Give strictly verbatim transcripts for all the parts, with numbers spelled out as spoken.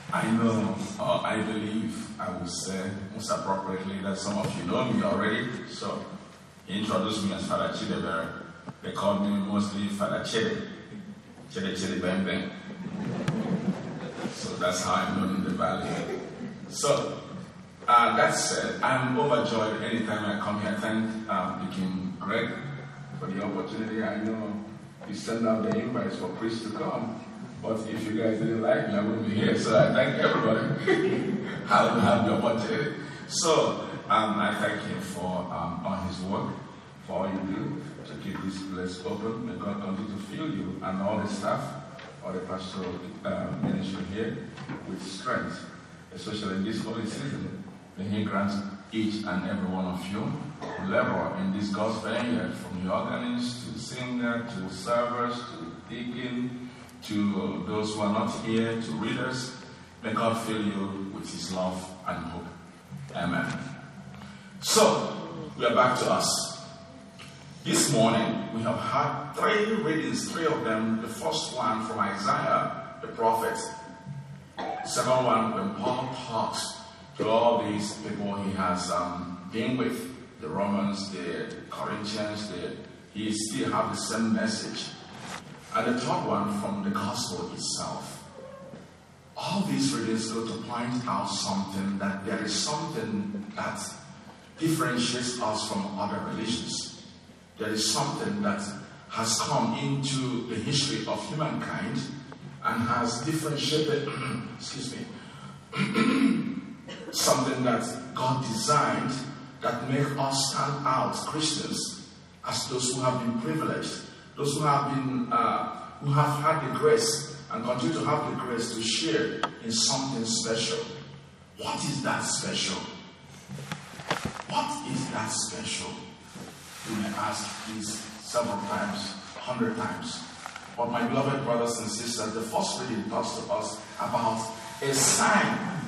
I know, or I believe, I will say most appropriately that some of you know me already. So he introduced me as Father Chidebere. They called me mostly Father Chide. Chide Chide Bang Bang. So that's how I'm known in the valley. So uh, that said, I'm overjoyed anytime I come here. I thank um, Deacon Greg for the opportunity. I know he sent out the invites for priests to come. But if you guys didn't like me, I wouldn't be here. So I thank everybody. I will have the opportunity. So um, I thank him for um, on his work, for all you do to keep this place open. May God continue to fill you and all the staff, all the pastoral uh, ministry here with strength, especially in this holy season. May He grant each and every one of you who labor in this God's vineyard, from the organist to the singer to the servers to the deacon, to those who are not here, to readers. May God fill you with His love and hope. Amen. So, we are back to us. This morning, we have had three readings, three of them. The first one from Isaiah, the prophet. The second one, when Paul talks to all these people he has um, been with, the Romans, the Corinthians, the, he still have the same message. And the third one from the gospel itself. All these readings go to point out something, that there is something that differentiates us from other religions. There is something that has come into the history of humankind and has differentiated, excuse me, something that God designed that make us stand out, Christians, as those who have been privileged. Those who have been, uh, who have had the grace and continue to have the grace to share in something special. What is that special? What is that special? You may ask this several times, a hundred times. But my beloved brothers and sisters, the first reading talks to us about a sign.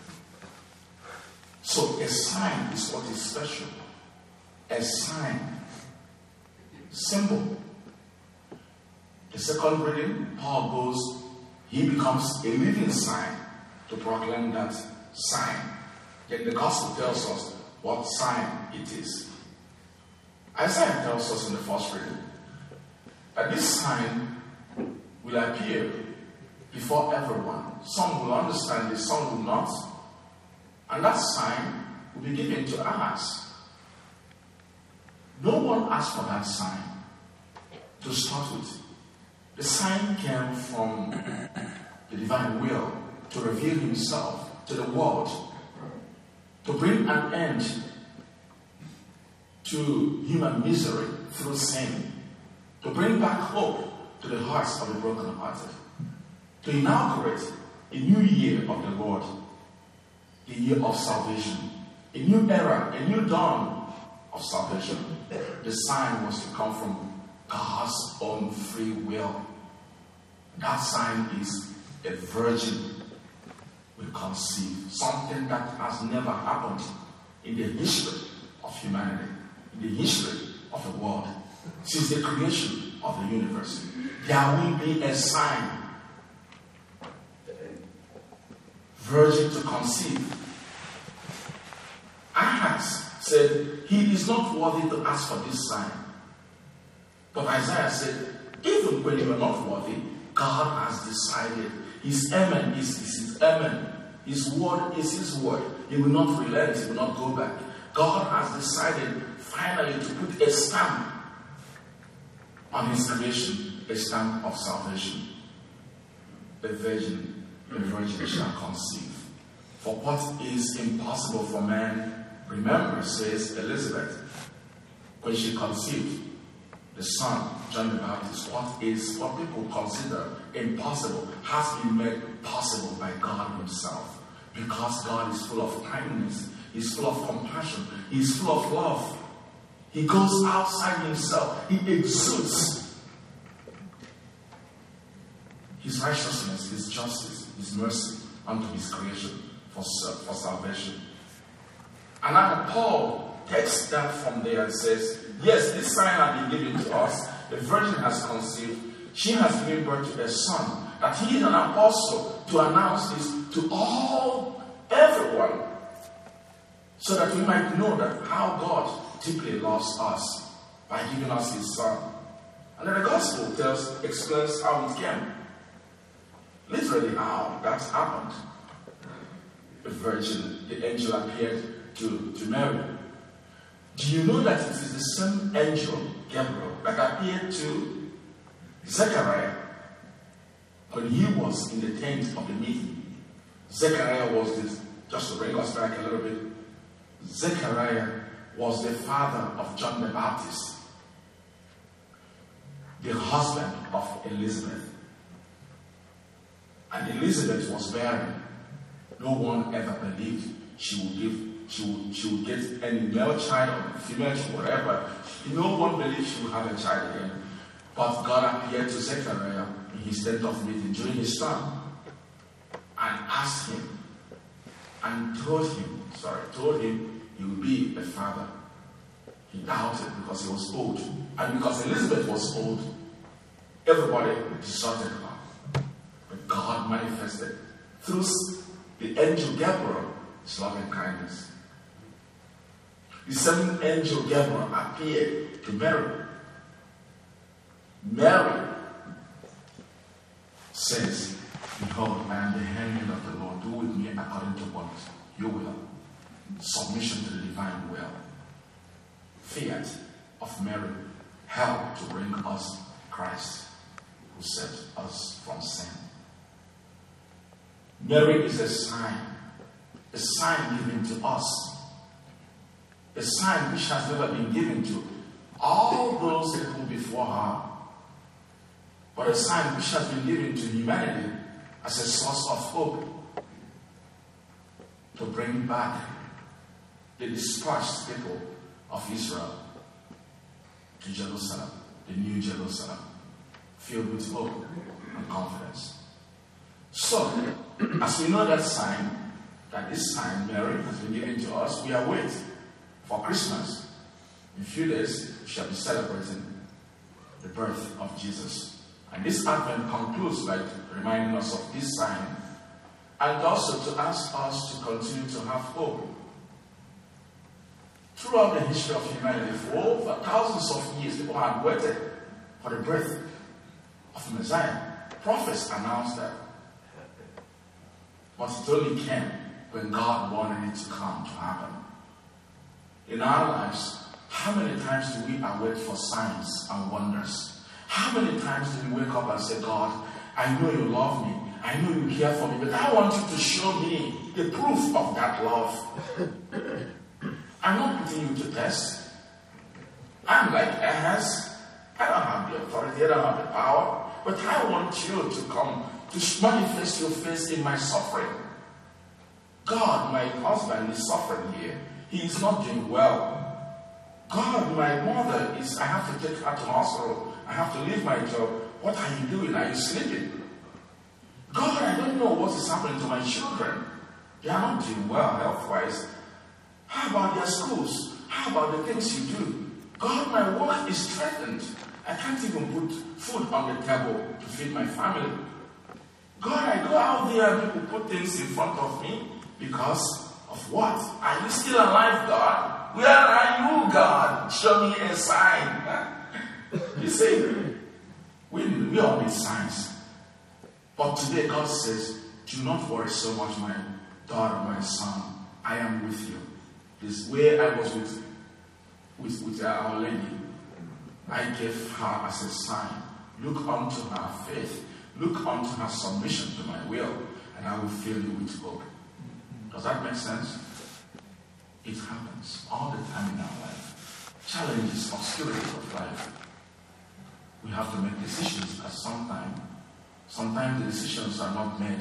So a sign is what is special. A sign. Symbol. The second reading, Paul goes, he becomes a living sign to proclaim that sign. Yet the gospel tells us what sign it is. Isaiah tells us in the first reading that this sign will appear before everyone. Some will understand it, some will not. And that sign will be given to us. No one asked for that sign to start with. The sign came from the divine will to reveal Himself to the world, to bring an end to human misery through sin, to bring back hope to the hearts of the brokenhearted, to inaugurate a new year of the Lord, the year of salvation, a new era, a new dawn of salvation. The sign was to come from God's own free will. That sign is a virgin will conceive. Something that has never happened in the history of humanity, in the history of the world, since the creation of the universe. There will be a sign. Virgin to conceive. Ahaz said, he is not worthy to ask for this sign. But Isaiah said, even when you are not worthy, God has decided. His amen is, is His amen. His word is His word. He will not relent. He will not go back. God has decided finally to put a stamp on His creation, a stamp of salvation. The virgin, the virgin shall conceive. For what is impossible for man, remember, says Elizabeth, when she conceived the son, John the Baptist, what is what people consider impossible has been made possible by God Himself. Because God is full of kindness, He's full of compassion, He's full of love. He goes outside Himself, He exudes His righteousness, His justice, His mercy unto His creation for, for salvation. And now Paul takes that from there and says, yes, this sign has been given to us. The virgin has conceived. She has given birth to a son. that he is an apostle to announce this to all, everyone, so that we might know that how God deeply loves us by giving us his son. And then the gospel tells, explains how it came. Literally how that happened. The virgin, the angel appeared to, to Mary. Do you know that it is the same angel, Gabriel, that appeared to Zechariah when he was in the tent of the meeting? Zechariah was this, just to bring us back a little bit, Zechariah was the father of John the Baptist, the husband of Elizabeth. And Elizabeth was barren. No one ever believed she would give, she would, she would get any male child or female child, whatever. No one believed she would have a child again. But God appeared to Zechariah in his tent of meeting during his time and asked him and told him, sorry, told him he would be a father. He doubted because he was old. And because Elizabeth was old, everybody deserted her. But God manifested through the angel Gabriel his loving kindness. The same angel Gabriel appeared to Mary. Mary says, behold, I am the handmaid of the Lord. Do with me according to what you will. Submission to the divine will. Fiat of Mary helped to bring us Christ, who set us from sin. Mary is a sign, a sign given to us, a sign which has never been given to all those people before her, but a sign which has been given to humanity as a source of hope to bring back the dispersed people of Israel to Jerusalem, the new Jerusalem, filled with hope and confidence. So, as we know that sign, that this sign, Mary, has been given to us, we are waiting for Christmas. In a few days, we shall be celebrating the birth of Jesus. And this Advent concludes by reminding us of this sign and also to ask us to continue to have hope. Throughout the history of humanity, for over thousands of years, people had waited for the birth of the Messiah. Prophets announced that. But it only came when God wanted it to come to happen. In our lives, how many times do we await for signs and wonders? How many times do we wake up and say, God, I know you love me. I know you care for me, but I want you to show me the proof of that love. I'm not putting you to test. I'm like Ahaz. I don't have the authority, I don't have the power, but I want you to come to manifest your face in my suffering. God, my husband is suffering here. He is not doing well. God, my mother is, I have to take her to hospital. I have to leave my job. What are you doing? Are you sleeping? God, I don't know what is happening to my children. They are not doing well health-wise. How about their schools? How about the things you do? God, my work is threatened. I can't even put food on the table to feed my family. God, I go out there and people put things in front of me because of what? Are you still alive, God? Where are you, God? Show me a sign. You see, we, we all need signs. But today God says, do not worry so much, my daughter, my son. I am with you. This way I was with, with, with Our Lady. I gave her as a sign. Look unto her faith. Look unto her submission to my will, and I will fill you with hope. Does that make sense? It happens all the time in our life. Challenges, obscurity of life. We have to make decisions at some time. Sometimes the decisions are not made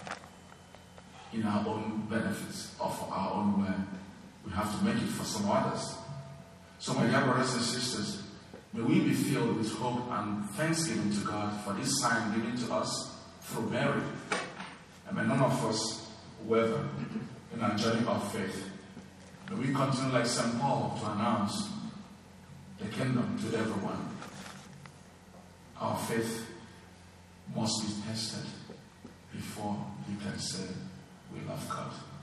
in our own benefits or for our own will. We have to make it for some others. So my dear brothers and sisters, may we be filled with hope and thanksgiving to God for this sign given to us through Mary. And may none of us waver in our journey of faith. May we continue like Saint Paul to announce the kingdom to everyone. Our faith must be tested before you can say we love God.